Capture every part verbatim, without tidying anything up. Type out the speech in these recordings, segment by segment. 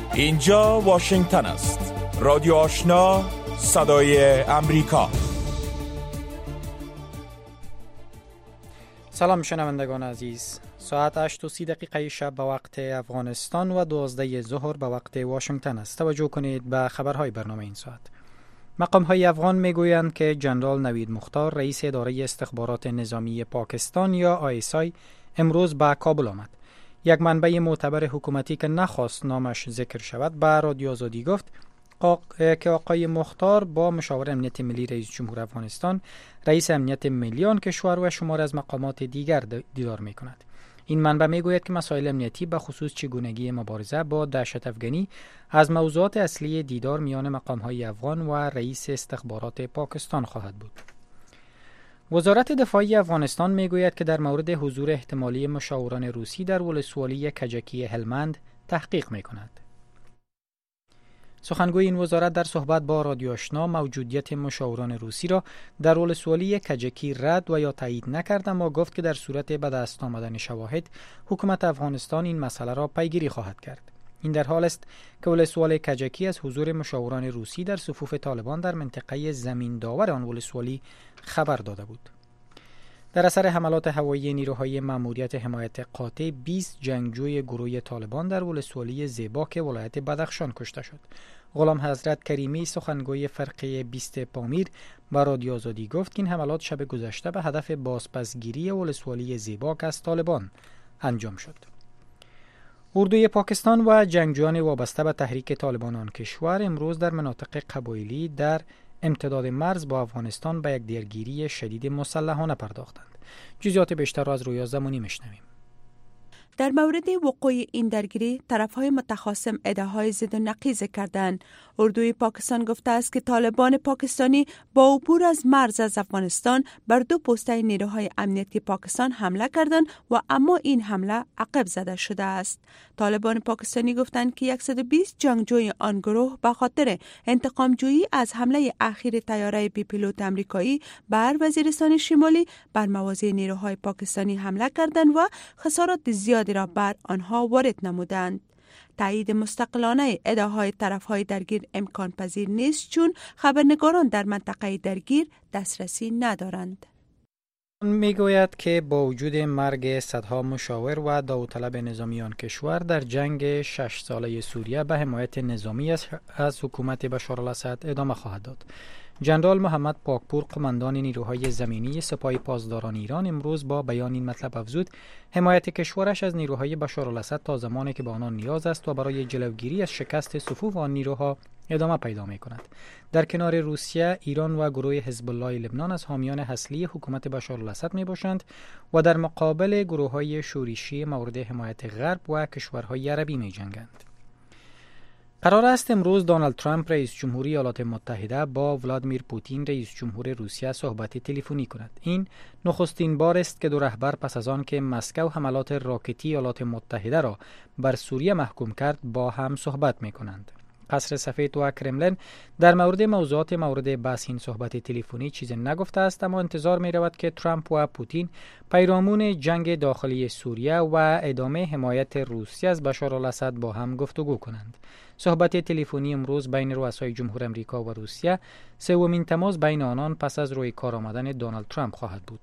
اینجا واشنگتن است. رادیو آشنا، صدای امریکا. سلام شنوندگان عزیز. ساعت هشت و سی دقیقه شب به وقت افغانستان و دوازده ظهر به وقت واشنگتن است. توجه کنید به خبرهای برنامه این ساعت. مقام‌های افغان میگویند که جنرال نوید مختار رئیس اداره استخبارات نظامی پاکستان یا آی اس آی امروز به کابل آمد. یک منبع معتبر حکومتی که نخواست نامش ذکر شود به رادیو آزادی گفت که آقای مختار با مشاور امنیت ملی رئیس جمهور افغانستان، رئیس امنیت ملی آن کشور و شمار از مقامات دیگر دیدار می‌کند. این منبع میگوید که مسائل امنیتی به خصوص چگونگی مبارزه با دهشت افغانی از موضوعات اصلی دیدار میان مقام‌های افغان و رئیس استخبارات پاکستان خواهد بود. وزارت دفاعی افغانستان میگوید که در مورد حضور احتمالی مشاوران روسی در ولسوالی کجکی هلمند تحقیق می‌کند. سخنگوی این وزارت در صحبت با رادیو آشنا موجودیت مشاوران روسی را در ولسوالی کجکی رد و یا تایید نکرد، اما گفت که در صورت به دست آمدن شواهد حکومت افغانستان این مسئله را پیگیری خواهد کرد. این در حال است که ولسوالی کجکی از حضور مشاوران روسی در صفوف طالبان در منطقه زمین داور آن ولسوالی خبر داده بود. در اثر حملات هوایی نیروهای ماموریت حمایت قاطع بیست جنگجوی گروه طالبان در ولسوالی زیباک ولایت بدخشان کشته شد. غلام حضرت کریمی سخنگوی فرقه بیست پامیر با رادیو آزادی گفت که این حملات شب گذشته به هدف بازپسگیری ولسوالی زیباک از طالبان انجام شد. اردوی پاکستان و جنگجویان وابسته به تحریک طالبان آن کشور امروز در مناطق قبایلی در امتداد مرز با افغانستان به یک درگیری شدید مسلحانه پرداختند. جزئیات بیشتر را از رویا زمانی میشنویم. در مورد وقوع این درگیری طرف‌های متخاصم ادعاهای ضد و نقیض کردند. اردوی پاکستان گفته است که طالبان پاکستانی با عبور از مرز از افغانستان بر دو پوسته نیروهای امنیتی پاکستان حمله کردند و اما این حمله عقب زده شده است. طالبان پاکستانی گفتند که صد و بیست جنگجوی آن گروه به خاطر انتقام جویی از حمله اخیر طیاره بی پیلوت آمریکایی بر وزیرستان شمالی بر مواضع نیروهای پاکستانی حمله کردند و خسارات زیادی را بر آنها وارد نمودند. تایید مستقلانه ادعاهای طرف‌های درگیر امکان پذیر نیست، چون خبرنگاران در منطقه درگیر دسترسی ندارند. میگوید که با وجود مرگ صدها مشاور و داوطلب نظامیان کشور در جنگ شش ساله سوریه به حمایت نظامی از حکومت بشار الاسد ادامه خواهد داد. جنرال محمد پاکپور قماندان نیروهای زمینی سپاه پاسداران ایران امروز با بیان این مطلب افزود حمایت کشورش از نیروهای بشار الاسد تا زمانی که به آنان نیاز است و برای جلوگیری از شکست صفوف آن نیروها ادامه پیدا می کند. در کنار روسیه، ایران و گروه حزب الله لبنان از حامیان اصلی حکومت بشار الاسد می باشند و در مقابل گروه‌های شورشی مورد حمایت غرب و کشورهای عربی می جنگند. قرار است امروز دونالد ترامپ رئیس جمهوری ایالات متحده با ولادیمیر پوتین رئیس جمهور روسیه صحبت تلفنی کند. این نخستین بار است که دو رهبر پس از آن که مسکو حملات راکتی ایالات متحده را بر سوریه محکوم کرد با هم صحبت می کنند. قصر سفید و کرملین در مورد موضوعات مورد بحث این صحبت تلفنی چیزی نگفته است، اما انتظار می رود که ترامپ و پوتین پیرامون جنگ داخلی سوریه و ادامه حمایت روسیه از بشار الاسد با هم گفتگو کنند. صحبت تلفنی امروز بین رؤسای جمهور امریکا و روسیه سومین تماس بین آنان پس از روی کار آمدن دونالد ترامپ خواهد بود.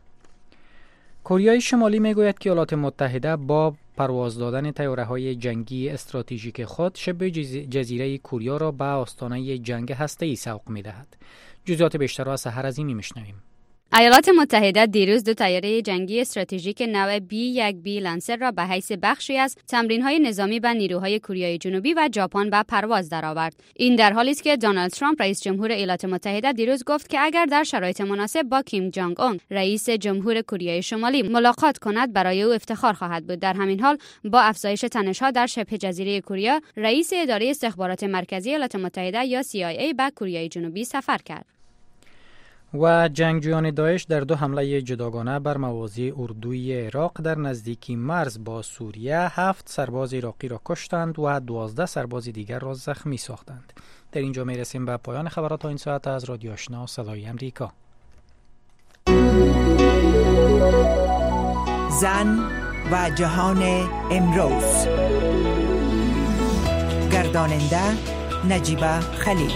کره شمالی میگوید که ایالات متحده با پرواز دادن طیاره‌های جنگی استراتژیک خود شبه جزیره کوریا را به آستانه جنگ هسته‌ای سوق می‌دهد. جزئیات بیشتر را از سحر عظیمی می‌شنویم. ایالات متحده دیروز دو طیاره جنگی استراتژیک نوع بی یک بی لنسر را به حیث بخشی از تمرین‌های نظامی به نیروهای کره جنوبی و ژاپن به پرواز درآورد. این در حالی است که دونالد ترامپ رئیس جمهور ایالات متحده دیروز گفت که اگر در شرایط مناسب با کیم جونگ اون رئیس جمهور کره شمالی ملاقات کند برای او افتخار خواهد بود. در همین حال با افزایش تنش‌ها در شبه جزیره کوریا، رئیس اداره استخبارات مرکزی ایالات متحده یا سی آی ای به کره جنوبی سفر کرد. و جنگجویان داعش در دو حمله جداگانه بر مواضع اردوی عراق در نزدیکی مرز با سوریه هفت سرباز عراقی را کشتند و دوازده سرباز دیگر را زخمی ساختند. در اینجا می رسیم به پایان خبرات این ساعت از رادیو آشنا صدای امریکا. زن و جهان امروز. گرداننده نجیبه خلیل.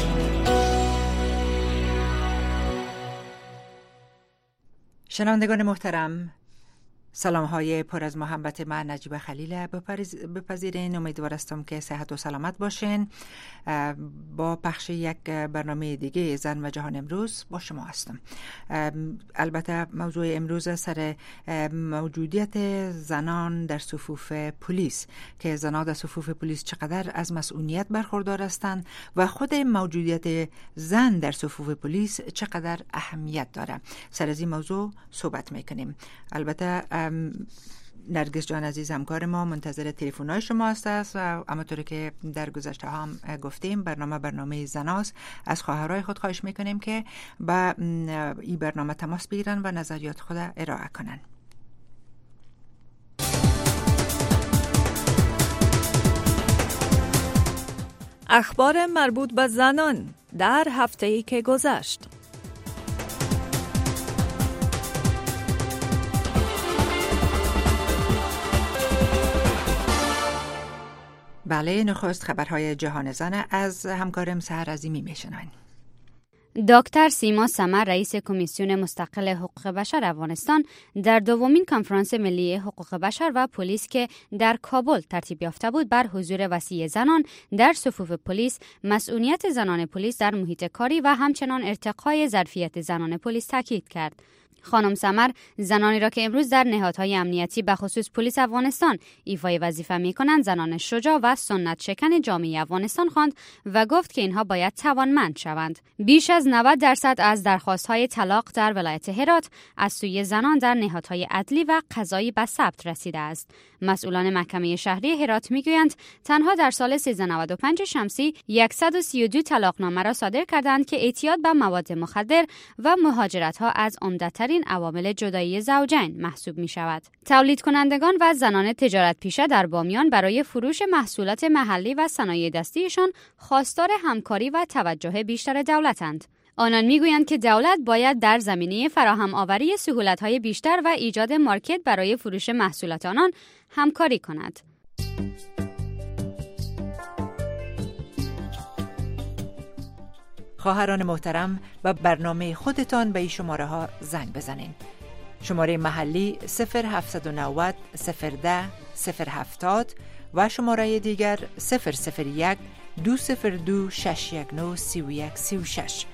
شنوندگان محترم، سلام های پر از محبت من نجیبه خلیل بپذیرین. امیدوار هستم که صحت و سلامت باشین. با پخش یک برنامه دیگه زن و جهان امروز با شما هستم. البته موضوع امروز سر موجودیت زنان در صفوف پلیس، که زنان در صفوف پلیس چقدر از مسئولیت برخوردار هستند و خود موجودیت زن در صفوف پلیس چقدر اهمیت داره. سر از این موضوع صحبت میکنیم. البته نرگس جان عزیز همکار ما منتظر تلفن‌های شما است و همونطوری که در گذشته هم گفتیم برنامه برنامه زناست. از خواهرای خود خواهش میکنیم که با این برنامه تماس بگیرن و نظریات خود ارائه کنن. اخبار مربوط به زنان در هفته‌ای که گذشت. بله، نخست خبرهای جهان زن از همکارم سحر عظیمی میشنوین. دکتر سیما سمر رئیس کمیسیون مستقل حقوق بشر افغانستان در دومین کنفرانس ملی حقوق بشر و پلیس که در کابل ترتیب یافته بود بر حضور وسیع زنان در صفوف پلیس، مسئولیت زنان پلیس در محیط کاری و همچنان ارتقای ظرفیت زنان پلیس تاکید کرد. خانم سمر زنانی را که امروز در نهادهای امنیتی به خصوص پلیس افغانستان ایفای وظیفه می‌کنند زنان شجاع و سنت شکن جامعه افغانستان خواند و گفت که اینها باید توانمند شوند. بیش از نود درصد از درخواست‌های طلاق در ولایت هرات از سوی زنان در نهادهای عدلی و قضایی به ثبت رسیده است. مسئولان محکمه شهری هرات می‌گویند تنها در سال سیزده نود و پنج شمسی صد و سی و دو طلاقنامه را صادر کردند که اعتیاد به مواد مخدر و مهاجرت‌ها از عمده‌ترین این عوامل جدایی زوجین محسوب می شود. تولید کنندگان و زنان تجارت پیشه در بامیان برای فروش محصولات محلی و صنایع دستیشان خواستار همکاری و توجه بیشتر دولتند. آنان میگویند که دولت باید در زمینه فراهم آوری سهولت‌های بیشتر و ایجاد مارکت برای فروش محصولات آنان همکاری کند. خواهران محترم، و برنامه خودتان به این شماره ها زنگ بزنین. شماره محلی صفر هفت نه صفر صفر ده صفر هفتاد و شماره دیگر صفر صفر یک دو صفر دو شش یک نه سی و یک سی و شش.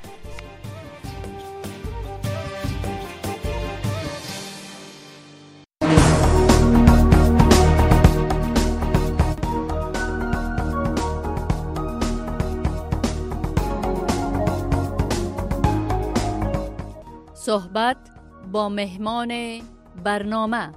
صحبت با مهمان برنامه.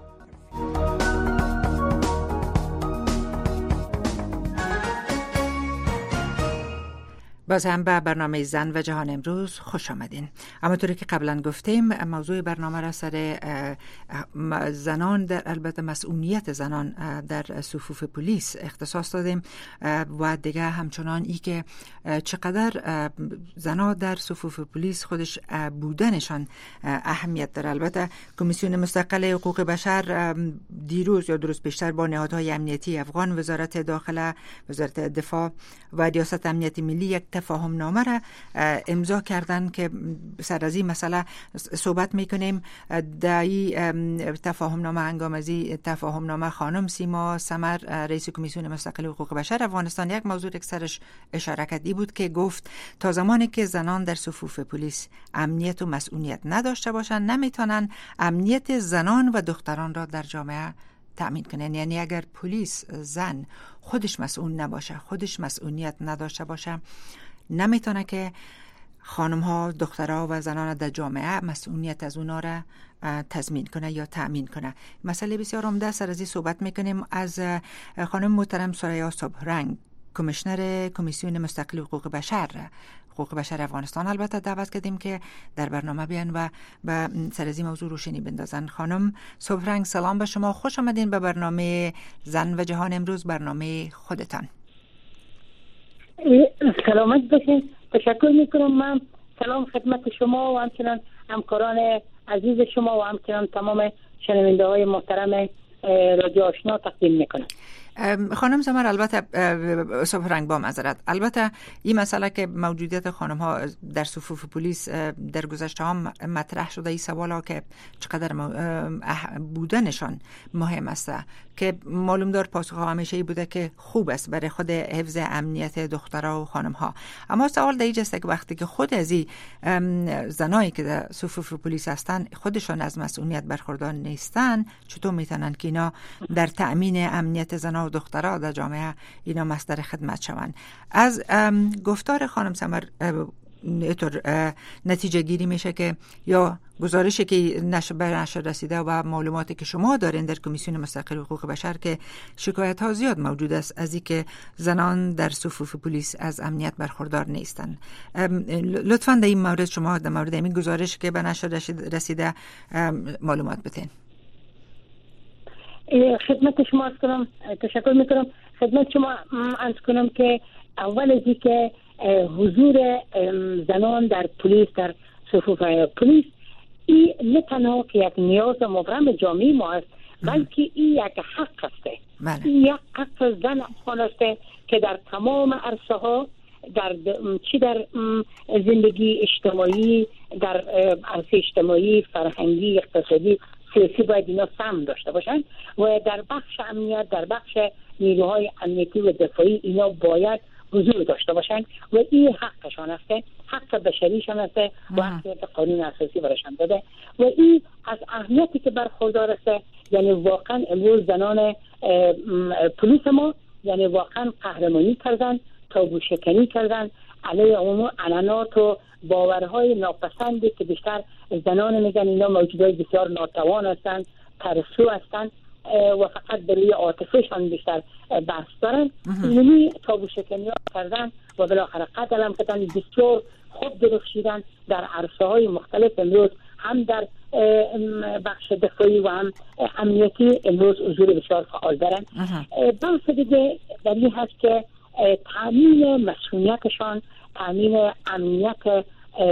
باز هم به برنامه زن و جهان امروز خوش آمدین. همونطوری که قبلا گفتیم موضوع برنامه را سر زنان در البته مسئولیت زنان در صفوف پلیس اختصاص دادیم و دیگه همچنان ای که چقدر زنان در صفوف پلیس خودش بودنشان اهمیت داره. البته کمیسیون مستقل حقوق بشر دیروز یا درست بیشتر با نهادهای امنیتی افغان، وزارت داخله، وزارت دفاع و ریاست امنیت ملی یک تفاهم نامه را امضا کردن که سر از این مسئله صحبت میکنیم. در این تفاهم نامه هنگام از این تفاهم نامه خانم سیما سمر رئیس کمیسیون مستقل حقوق بشر افغانستان یک موضوع که سرش اشاره کردی بود که گفت تا زمانی که زنان در صفوف پلیس امنیت و مسئولیت نداشته باشند نمیتونن امنیت زنان و دختران را در جامعه تأمین کنن. یعنی اگر پلیس زن خودش مسئول نباشه، خودش مسئولیت نداشته باشه، نمیتونه که خانم ها، دخترها و زنان در جامعه مسئولیت از اونا را تضمین کنه یا تأمین کنه. مسئله بسیار عمده سر از این صحبت میکنیم از خانم محترم ثریا صبحرنگ، کمیشنر کمیسیون مستقل حقوق بشر حقوق بشر افغانستان. البته دعوت کردیم که در برنامه بیان و به سر از این موضوع روشنی بندازن. خانم صبحرنگ سلام به شما، خوش آمدین به برنامه زن و جهان امروز، برنامه خودتان. سلامت باشین. تشکر میکنم. من سلام خدمت شما و همچنان همکاران عزیز شما و همچنان تمام شنونده های محترم رادیو آشنا تقدیم میکنم. خانم سمر، البته صبح رنگ با معذرت، البته این مسئله که موجودیت خانم ها در صفوف پلیس در گذشته ها مطرح شده، این سوال ها که چقدر بودنشان مهم است، که معلوم دار پاسخ ها همیشه ای بوده که خوب است برای خود حفظ امنیت دخترها و خانم ها. اما سوال در اینجاست که وقتی که خود از این زنایی که در صفوف پلیس هستن خودشان از مسئولیت برخوردار نیستن، چطور میتونن که اینا در تأمین امنیت زنها و دخترها در جامعه اینا مصدر خدمت شوند؟ از گفتار خانم سمر اینطور نتیجه گیری میشه که یا گزارشی که نشر به نشر رسیده و معلوماتی که شما دارین در کمیسیون مستقل حقوق بشر که شکایت ها زیاد موجود است از اینکه زنان در صفوف پلیس از امنیت برخوردار نیستند. لطفاً در این مورد شما در مورد این گزارش که به نشر رسیده معلومات بتین. خدمت شما عرض کنم، تشکر میکنم. خدمت شما عرض کنم که اول از اینکه حضور زنان در پلیس، در صفوف پلیس، این نه تنها که یک نیاز مبرم جامعه ما است، بلکه این یک حق است. این یک حق زن افغان است که در تمام عرصه ها، در چی در زندگی اجتماعی، در عرصه اجتماعی، فرهنگی، اقتصادی، سیاسی باید اینا سهم داشته باشند و در بخش امنیت، در بخش نیروهای امنیتی و دفاعی اینا باید حضور داشته باشند و این حقشان است، حق بشریشان است و حق قانون اساسی برایشان داده و این از اهمیتی که برخوردار است. یعنی واقعا امروز زنان پلیس ما یعنی واقعا قهرمانی کردن، تابو شکنی کردن علیه اون علنات و باورهای ناپسندی که بیشتر زنان میگن اینا موجودات بسیار ناتوان هستند، ترسو هستند و فقط برای عاطفهشان بیشتر بحث دارن. اینمی تابو شکنی ها کردن و بالاخره قتل هم کردن، بسیار خوب درخشیدن در عرصه های مختلف. امروز هم در بخش دفاعی و هم امنیتی امروز حضور بسیار فعال دارن. بحث دیگه در این هست که تامین مسئولیتشان، تامین امنیت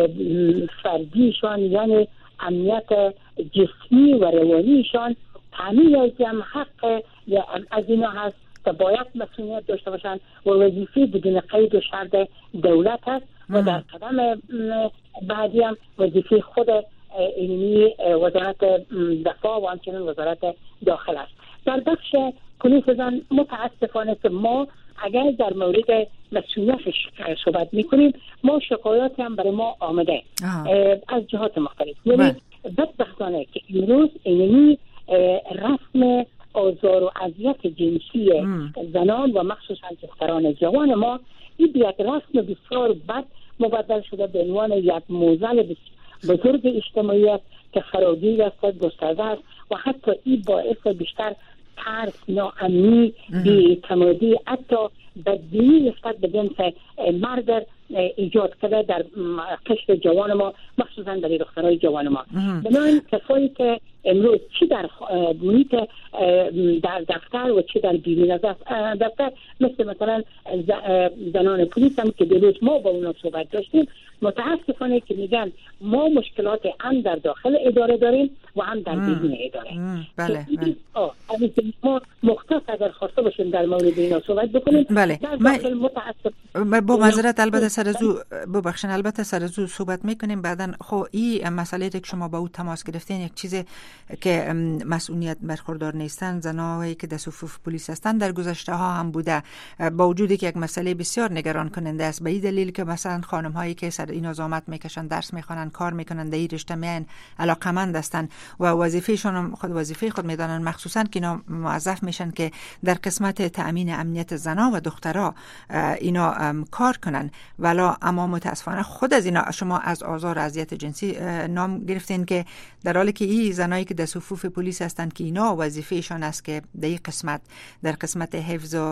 فردیشان یعنی امنیت جسمی و روانیشان، تامین از این حق از اینا هست که باید مسئولیت داشته باشند و وظیفه بدون قید و شرط دولت هست و در قدم بعدی هم وظیفه خود اینمی وزارت دفاع و همچنین وزارت داخل است. در بخش پلیس زن متاسفانه که ما اگر در مورد مسئولیتش صحبت میکنیم، ما شکایات هم برای ما آمده از جهات مختلف. یعنی بدبختانه که امروز اینمی رسم آزار و اذیت جنسی زنان و مخصوصا دختران جوان ما این یک رسم بسیار بد مبدل شده به عنوان یک معضل بزرگ اجتماعیت که فراگیر است، گسترده است و حتی این باعث بیشتر ترس، ناامنی، بی‌اعتمادی، حتی بدبینی نسبت به جنس مرد ایجاد کرده در قشر جوان ما، مخصوصا در دخترای جوان ما. بنابراین کسایی که امروز چی در محیط در دفتر و چی در بیرون از دفتر، مثل مثلا زنان پلیس هم که دیروز ما با اونا صحبت داشتیم، متاسفانه که میگن ما مشکلات هم در داخل اداره داریم و هم در بیرون اداره. بله بله. ما مختص اگر خواسته باشیم در مورد اینا صحبت بکنیم. بله. در داخل متاسف با معذرت البته سر از او ببخشید، البته سر از او صحبت میکنیم بعدن. خب این مسئله که شما با او تماس گرفتین یک چیز که مسئولیت برخوردار نیستن زنایی که در صفوف پلیس هستن در گذشته ها هم بوده، با وجودی که یک مسئله بسیار نگران کننده است. به این دلیل که مثلا خانم هایی که سر این زحمت میکشن، درس میخوانن، کار میکنن، در این رشته میان علاقمند هستن و وظیفهشون خود وظیفه خود میدانن، مخصوصا که اینا موظف میشن که در قسمت تأمین امنیت زنا و دخترها اینا کار کنن. ولی اما متاسفانه خود از اینا شما از آزار و اذیت جنسی نام گرفتین که در حالی که این زنایی که در صفوف پلیس هستند که اینا وظیفهشان است که در این قسمت در قسمت حفظ و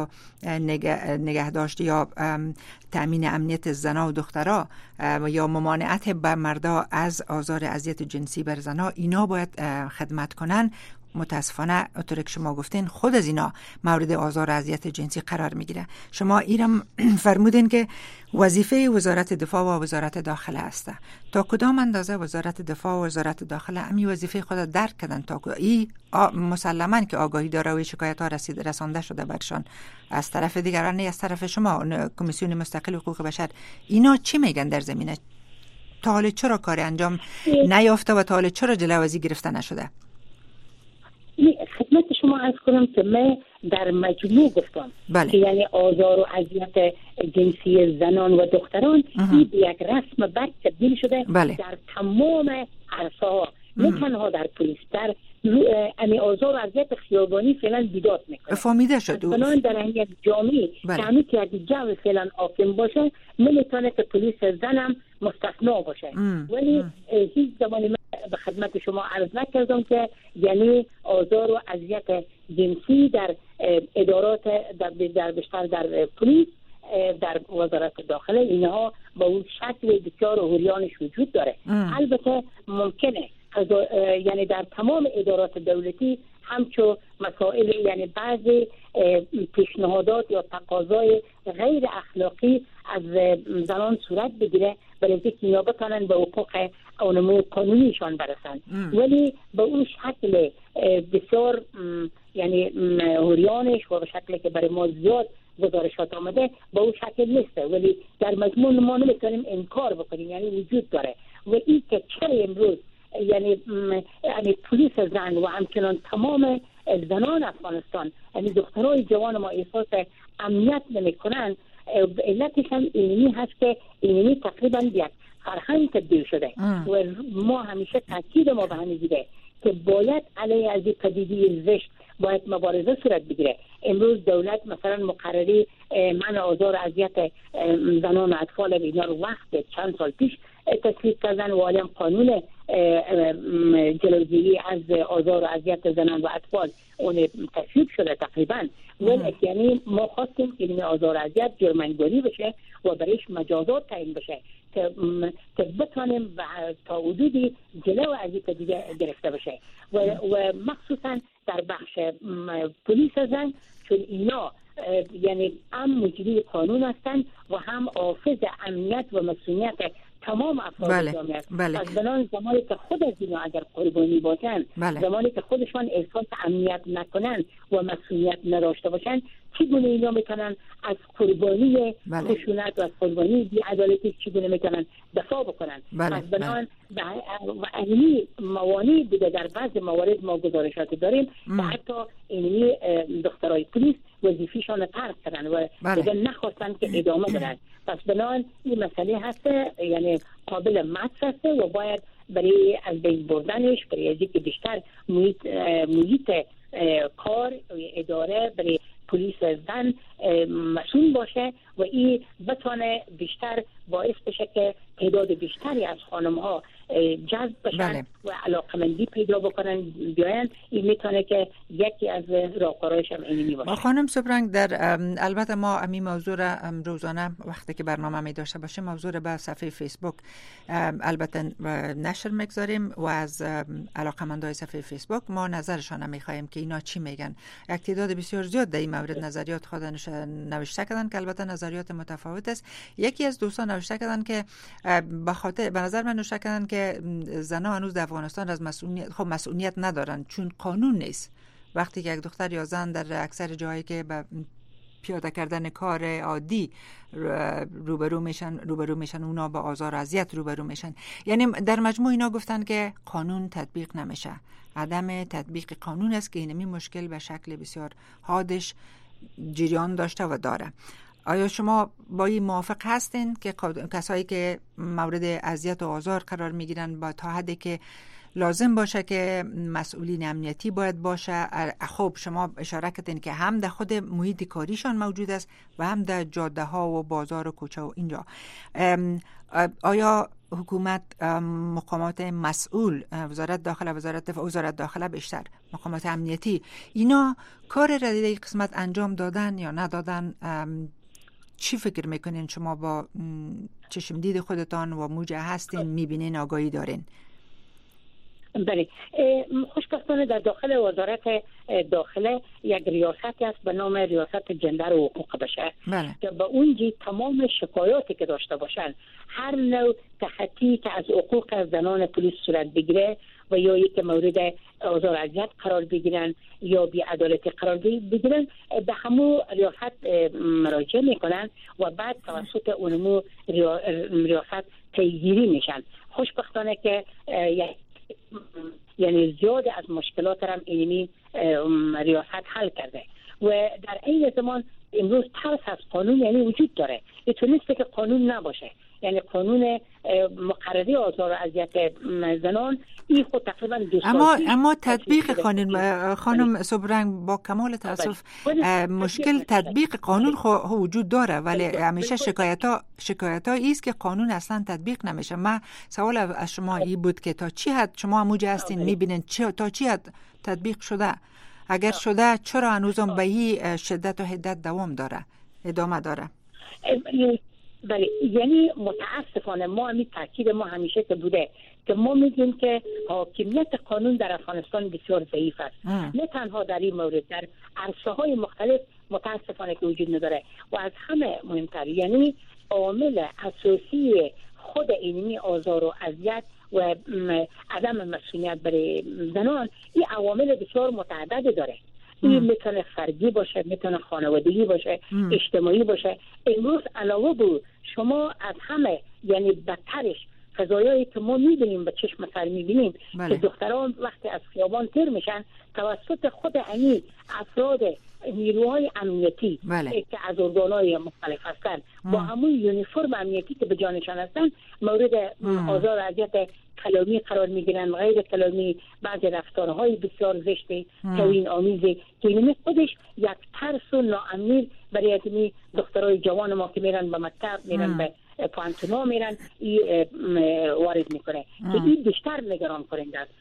نگهداشت یا تأمین امنیت زنا و دخترها یا ممانعت بر مردا از آزار اذیت جنسی بر زنا اینا باید خدمت کنن، متاسفانه اونطور که شما گفتین خود از اینا مورد آزار و اذیت جنسی قرار میگیره. شما ایرم فرمودین که وظیفه وزارت دفاع و وزارت داخله است. تا کدام اندازه وزارت دفاع و وزارت داخله امی وظیفه خود درک کردن تا ای مسلماً که آگاهی داره و شکایت ها رسید رسانده شده برشان از طرف دیگران، نه از طرف شما کمیسیون مستقل حقوق بشر، اینا چی میگن در زمینه؟ تا حالا چرا کار انجام نیافته و تا حالا چرا جلوازی گرفته نشده؟ خدمت شما عرض کنم که من در مجموع گفتم بله. که یعنی آزار و اذیت جنسی زنان و دختران این یک رسم بد تبدیل شده بله. در تمام عرصه‌ها، نه تنها در پلیس، در امی آزار و اذیت خیابانی فعلا بیداد میکنه. فهمیده شد. بنابراین در این یک جامعه بله. که همین که یک جو فعلا حاکم باشه، نمیتونه که پلیس زنم مستثنا باشه. ام. ولی ام. هیچ زمانی من به خدمت شما عرض نکردم که یعنی آزار و اذیت جنسی در ادارات در, در بیشتر در پلیس، در وزارت داخله، اینها با اون شکل بسیار اوریانش وجود داره. ام. البته ممکنه یعنی در تمام ادارات دولتی همچو مسائل یعنی بعضی پیشنهادات یا تقاضای غیر اخلاقی از زنان صورت بگیره برای اینکه اینا بتونن به حقوق اونمو قانونیشان برسن، ولی به اون شکل بسیار یعنی اوریانش و به شکلی که برای ما زیاد گزارشات آمده به اون شکل نیسته، ولی در مضمون ما نمیتونیم انکار بکنیم، یعنی وجود داره. و این که چرا امروز یعنی یعنی پلیس زن و همچنان تمام زنان افغانستان یعنی دخترای جوان ما احساس امنیت نمیکنن، علتش هم اینی هست که اینی تقریبا یک فرهنگ تبدیل شده ام. و ما همیشه تاکید ما به همین بوده که باید علیه از این پدیده زشت باید مبارزه صورت بگیره. امروز دولت مثلا مقرری منع آزار و اذیت زنان و اطفال اینا رو وقت چند سال پیش تصویب کردن و حالا قانون جلوگیری از آزار و اذیت زنان و اطفال اون تصویب شده تقریبا. ولی یعنی ما خواستیم که این آزار و اذیت جرم‌گذاری بشه و برایش مجازات تعیین بشه که که بتونیم تا حدودی جلو از این پدیده گرفته بشه و, و مخصوصا در بخش پلیس زن، چون اینا یعنی هم مجری قانون هستند و هم حافظ امنیت و مسئولیت تمام افراد بله. جامعه. بله. از بنان زمانی که خود از اینا اگر قربانی باشن، بله. زمانی که خودشان احساس امنیت نکنن و مسئولیت نداشته باشن، چگونه اینا میتونن از قربانی بله. خشونت و از قربانی بی‌عدالتی چگونه میتونن دفاع بکنن؟ بله. از بنان و اینی موانعی بوده در بعض موارد ما گزارشات داریم که حتی اینی دخترای پلیس وظیفه‌شان ترک کردن و بله. دیگه نخواستن که ادامه بدن. پس بنان این مسئله هست یعنی قابل مطرح است و باید برای از بین بردنش برای از اینکه بیشتر محیط محیط کار اداره برای پلیس زن مسئول باشه و این بتونه بیشتر باعث بشه که تعداد بیشتری از خانم ها جذب بشن بله. و علاقمندی پیدا بکنن بیاین. این میتونه که یکی از راهکارهاش هم اینی باشه. خانم سبرنگ، در البته ما امی موضوع را روزانه وقتی که برنامه می داشته باشه موضوع را به صفحه فیسبوک البته نشر میگذاریم و از علاقمندای صفحه فیسبوک ما نظرشان می خواهیم که اینا چی میگن. یک تعداد بسیار زیاد در این مورد نظریات خودش نوشته کردن که البته نظریات متفاوت است. یکی از دوستان نوشته کردن که به خاطر به نظر من نوشته کردن که زنان هنوز در افغانستان از مسئولیت خب مسئولیت ندارن چون قانون نیست. وقتی که یک دختر یا زن در اکثر جاهایی که به پیاده کردن کار عادی روبرو میشن روبرو میشن اونا با آزار و اذیت روبرو میشن. یعنی در مجموع اینا گفتن که قانون تطبیق نمیشه. عدم تطبیق قانون است که اینمی مشکل به شکل بسیار حادش جریان داشته و داره. آیا شما با این موافق هستین که کسایی که مورد اذیت و آزار قرار میگیرن با تا حدی که لازم باشه که مسئولین امنیتی باید باشه؟ خب شما اشاره کردین که هم در خود محیط کاریشان موجود است و هم در جاده ها و بازار و کوچه و اینجا. آیا حکومت مقامات مسئول وزارت داخله وزارت دفاع وزارت داخله بیشتر مقامات امنیتی اینا کار را در این قسمت انجام دادن یا ندادن؟ چی فکر میکنین شما با چشم دید خودتان و موجه هستین میبینین آگاهی دارین؟ بله، خوشبختانه در داخل وزارت داخله یک ریاستی است به نام ریاست جندر و حقوق بشر که به اونجا تمام شکایاتی که داشته باشن، هر نوع تخطی که از حقوق زنان پلیس صورت بگیره و یا یک مورد آزار و اذیت قرار بگیرن یا بی‌عدالتی قرار بگیرن، به همون ریاست مراجعه میکنن و بعد توسط اونمو ریاست پیگیری میشن. خوشبختانه که یعنی زیاد از مشکلات هم اینمی ریاست حل کرده و در این زمان امروز ترس از قانون یعنی وجود داره. اینطور نیست که قانون نباشه، یعنی قانون مقرری آزار و اذیت زنان این خود تقریبا دو سال اما اما تطبیق قانون خانم صبرنگ با کمال تاسف مشکل تطبیق قانون خو وجود داره، ولی همیشه شکایت ها شکایت ها ایست که قانون اصلا تطبیق نمیشه. من سوال از شما این بود که تا چی حد شما همونجا هستین میبینین تا چی حد تطبیق شده؟ اگر شده چرا هنوزم به این شدت و حدت دوام داره، ادامه داره؟ بله، یعنی متاسفانه ما همین تاکید ما همیشه که بوده که ما میگیم که حاکمیت قانون در افغانستان بسیار ضعیف است. نه تنها در این مورد، در عرصه های مختلف متاسفانه که وجود نداره و از همه مهمتر یعنی عامل اساسی خود اینمی آزار و اذیت و عدم مسئولیت برای زنان این عوامل بسیار متعدد داره. این میتونه فردی باشه، میتونه خانوادگی باشه، ام. اجتماعی باشه. امروز علاوه بر شما از همه یعنی بدترش قضایایی که ما میبینیم به چشم سر میبینیم که دختران وقتی از خیابان تیر میشن توسط خود انی افراد نیروهای امنیتی بله. که از ارگانهای مختلف هستن با همون یونیفرم امنیتی که به جانشان هستن مورد آزار و اذیت کلامی قرار میگیرن، غیر کلامی، بعضی رفتارهای بسیار زشت توهین آمیزی که این خودش یک ترس و ناامنی برای از دخترای جوان ما که میرن به مکتب، میرن به پانتونا، میرن وارد میکنه که این بیشتر نگران کننده است.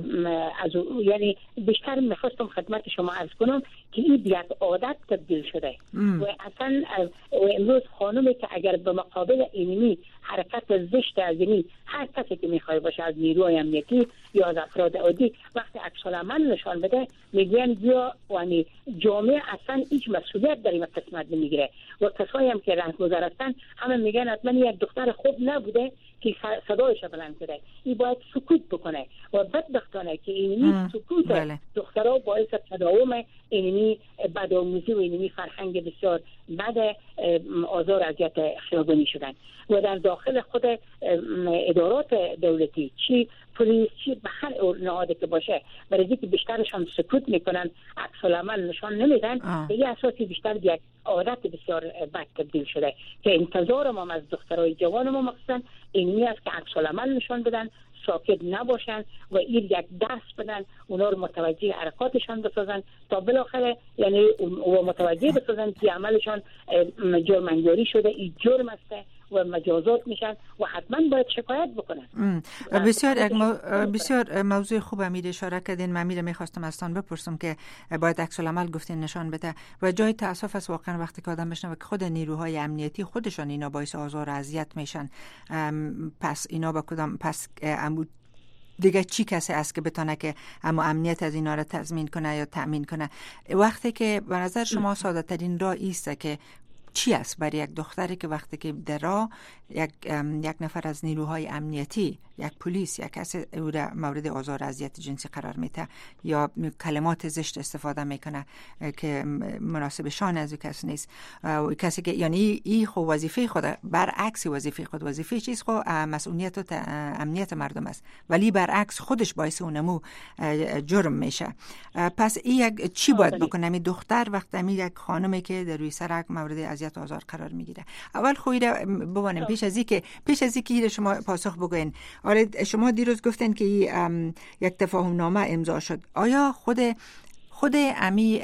از یعنی بیشتر میخواستم خدمت شما عرض کنم که این یک عادت تبدیل شده ام. و اصلا امروز خانومی که اگر به مقابل اینمی حرکت زشت از اینی هر کسی که میخواد باشه از نیروی امنیتی یا از افراد عادی وقتی عکس العمل نشان بده میگن بیا یعنی جامعه اصلا هیچ مسئولیت در این قسمت نمیگیره و کسایی هم که رهگذر هستن همه میگن حتما یک دختر خوب نبوده که صدایش بلند کرده، این باید سکوت بکنه و بدبختانه که اینمی سکوت بله. دخترها باعث تداوم اینمی بدآموزی و اینمی فرهنگ بسیار بد آزار اذیت خیابانی شدن و در داخل خود ادارات دولتی چی پلیس چی به هر نهادی که باشه برای اینکه بیشترشان سکوت میکنن عکس العمل نشان نمیدن به یه اساسی بیشتر یک عادت بسیار بد تبدیل شده که انتظار ما از دخترای جوان ما مخصوصا اینی است که عکس العمل نشان بدن، ساکت نباشن و این یک دست بدن اونا رو متوجه حرکاتشان بسازن تا بالاخره یعنی و متوجه بسازن که عملشان جرم‌انگاری شده، این جرم است و مجازات میشن و حتما باید شکایت بکنن. بسیار بسیار موضوع خوب امیر اشاره کردین. من امیر میخواستم ازتان بپرسم که باید عکس العمل گفتین نشان بده و جای تاسف است واقعا وقتی که آدم بشنوه که خود نیروهای امنیتی خودشان اینا باعث آزار و اذیت میشن. پس اینا با کدام پس عمود دیگه چی کسی است که بتونه که اما امنیت از اینا را تضمین کنه یا تأمین کنه؟ وقتی که به نظر شما ساده ترین راه ایست که چی است برای یک دختری که وقتی که در راه یک یک نفر از نیروهای امنیتی، یک پلیس، یک کسی او را مورد آزار و اذیت جنسی قرار میده یا کلمات زشت استفاده میکنه که مناسب شان از او کس نیست، کسی که یعنی این خو وظیفه خود برعکس وظیفه خود وظیفه چیز خو مسئولیت و امنیت مردم است ولی برعکس خودش باعث اونمو جرم میشه. پس این یک چی باید بکنه می دختر وقتی می یک خانمی که در روی سرک مورد اذیت و آزار قرار میگیره؟ اول خویره ببینیم پیش از اینکه پیش از اینکه شما پاسخ بگوین. آره شما دیروز گفتن که یک تفاهم نامه امضا شد. آیا خود خود امی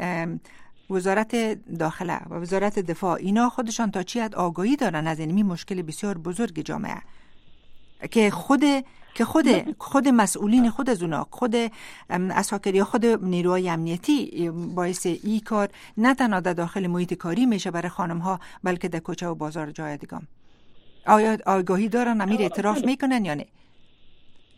وزارت داخله و وزارت دفاع اینا خودشان تا چی حد آگاهی دارن از این مشکل بسیار بزرگ جامعه که خود که خود خود مسئولین خود از اونا خود اساکری خود نیروهای امنیتی باعث این کار نه تنها در داخل محیط کاری میشه برای خانم ها بلکه در کوچه و بازار جای دیگه؟ آیا آگاهی دارن امیر اعتراف میکنن یا نه؟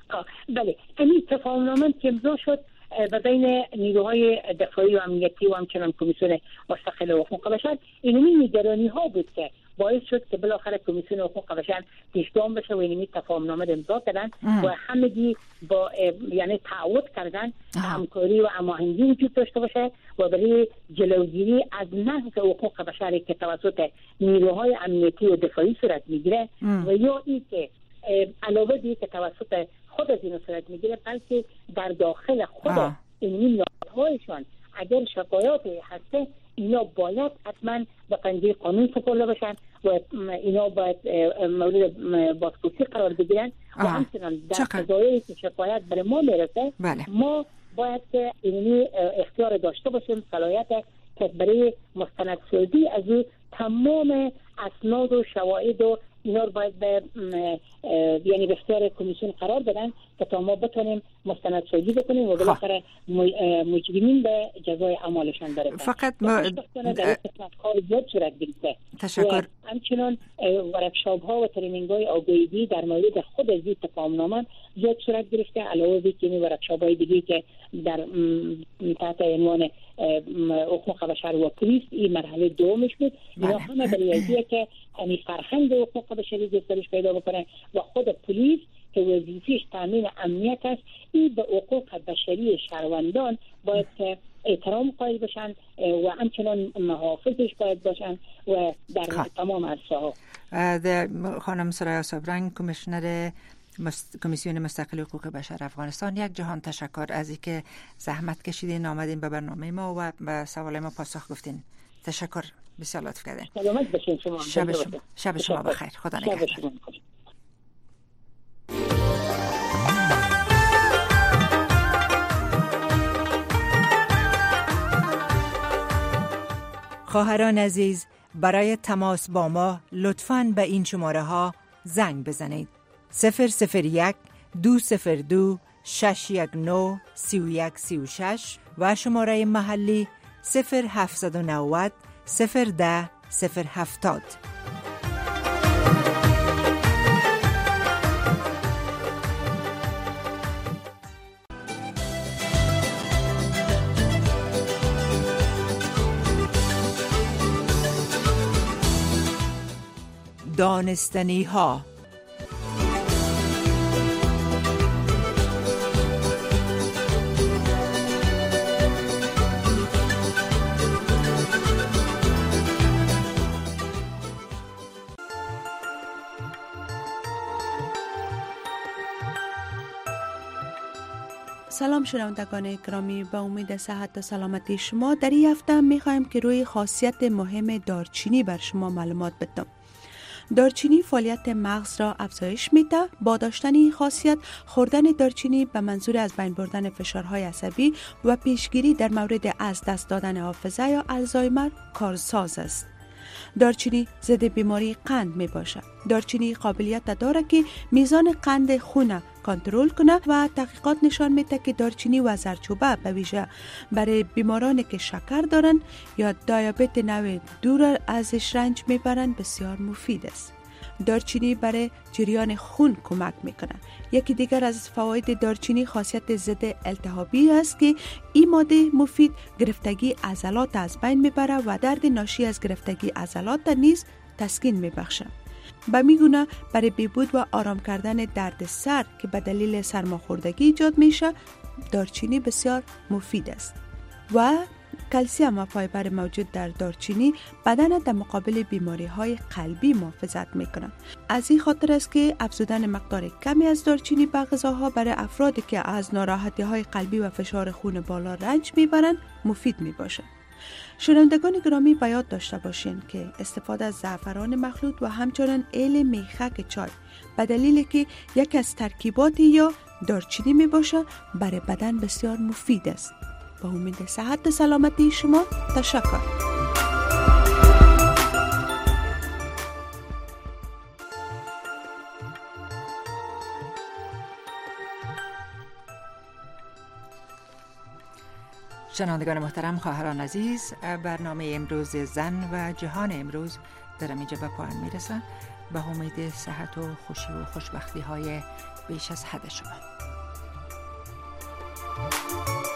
بله، این تفاهمنامه که امضا شد و بین نیروهای دفاعی و امنیتی و همچنان کمیسیون مستقل حقوق بشر، اینمی نگرانی ها بود که باعث شد که بالاخره کمیسیون حقوق بشر پیشگام بشه و اینمی تفاهمنامه امضا کردن و همگی با یعنی تعهد کردن همکاری و هماهنگی وجود داشته باشه و برای جلوگیری از نقض حقوق بشری که توسط نیروهای امنیتی و دفاعی صورت میگیره و یا این که علاوه بر که توسط خود از این صورت میگیره، بلکه در داخل خود این نهادهایشان اگر شکایاتی هسته اینا باید حتما به پنجه قانون سپرده بشن و اینا باید مورد بازپرسی قرار بگیرن و همچنان در قضایی که شکایت برای ما میرسه بله. ما باید که اینی اختیار داشته باشیم، صلاحیت که برای مستندسازی از تمام اسناد و شواهد و اینا رو باید به یعنی به اختیار کمیسیون قرار بدن که تا ما بتونیم مستندسازی بکنیم و بالاخره مجرمین به جزای اعمالشان برسن. فقط ما در کار زیاد صورت گرفته. تشکر. همچنان ورکشاپ ها و ترینینگ های آگاهی در مورد خود از این تفاهمنامه زیاد صورت گرفته، علاوه بر که ورکشاپ های دیگه که در تحت عنوان حقوق بشر و پلیس این مرحله دومش بود. اینا همه برای که یعنی فرهنگ حقوق بشری گسترش پیدا بکنه و خود پلیس که وظیفه‌اش تامین امنیت است، این به حقوق بشری شهروندان باید که احترام قائل بشن و همچنان محافظش باید باشن و در تمام عرصه‌ها. خانم سریا صبرنگ، کمیشنر مست... کمیسیون مستقل حقوق بشر افغانستان، یک جهان تشکر از اینکه زحمت کشیدین آمدین به برنامه ما و به سوال ما پاسخ گفتین. تشکر، بسیار لطف کردین. سلامت باشین شما. شب شما, شب شما بخیر. خدا نگهدار. خواهران عزیز، برای تماس با ما لطفاً به این شماره ها زنگ بزنید: صفر صفر یک دو صفر دو شش یک نه سی و یک سی و شش و شماره محلی صفر هفت نه صفر صفر ده صفر هفتاد. دانستنی ها. سلام شنوندگان گرامی، به امید صحت و سلامتی شما در این هفته می‌خوایم که روی خاصیت مهم دارچینی بر شما معلومات بدم. دارچینی فعالیت مغز را افزایش میده. با داشتن این خاصیت، خوردن دارچینی به منظور از بین بردن فشارهای عصبی و پیشگیری در مورد از دست دادن حافظه یا آلزایمر کارساز است. دارچینی ضد بیماری قند می باشد. دارچینی قابلیت دارد که میزان قند خون کنترل کنه و تحقیقات نشان میده که دارچینی و زردچوبه به ویژه برای بیمارانی که شکر دارند یا دیابت نوع دور ازش رنج میبرند بسیار مفید است. دارچینی برای جریان خون کمک میکنه. یکی دیگر از فواید دارچینی خاصیت ضد التهابی است که این ماده مفید گرفتگی عضلات از بین میبره و درد ناشی از گرفتگی عضلات نیز تسکین میبخشه. به میگونه برای بهبود و آرام کردن درد سر که به دلیل سرماخوردگی ایجاد میشه، دارچینی بسیار مفید است. و کلسیم و فایبر موجود در دارچینی بدن در مقابل بیماری های قلبی محافظت میکنه. از این خاطر است که افزودن مقدار کمی از دارچینی به غذاها برای افرادی که از ناراحتی های قلبی و فشار خون بالا رنج میبرند مفید میباشه. شنوندگان گرامی، به یاد داشته باشین که استفاده از زعفران مخلوط و همچنین ایل میخک چای به دلیلی که یک از ترکیبات یا دارچینی می باشه برای بدن بسیار مفید است. با امید صحت و سلامتی شما، تشکر. شنوندگان محترم، خواهران عزیز، برنامه امروز زن و جهان امروز در اینجا به پایان میرسه. به امید صحت و خوشی و خوشبختی های بیش از حد شما.